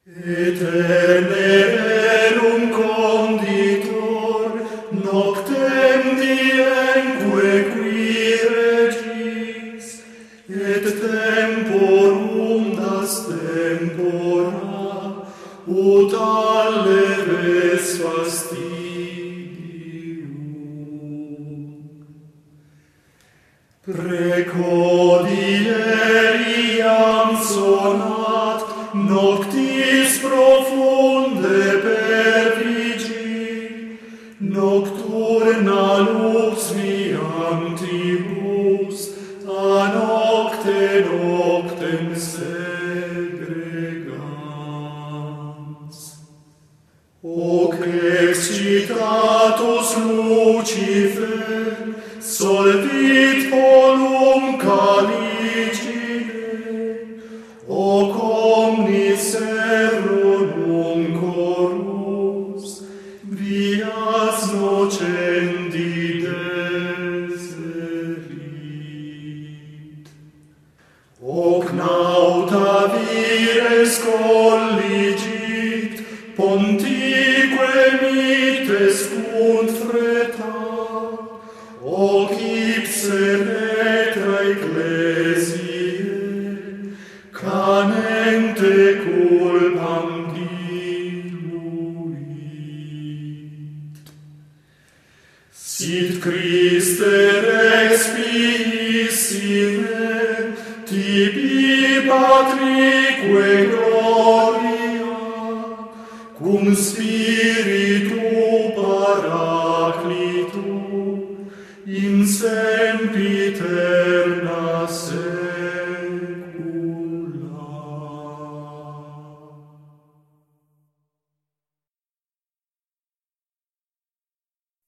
Eternerum conditor, noctem dienque qui regis, et temporum das tempora, ut alle res fastidium. Precodieriam sonat, noctis profunde pervigi, nocturna lux viantibus, a nocte noctem segregans. Hoc excitatus Lucifer, solvit polum caligine, hoc omnis erronum corus, vias nocendi deserit. Hoc nauta vires colligit, pontique mites funt freta, hoc ipse petra ecclesiae, canente culpam diluit. Sit Christe rex piissime, tibi patrique gloria, cum spiritus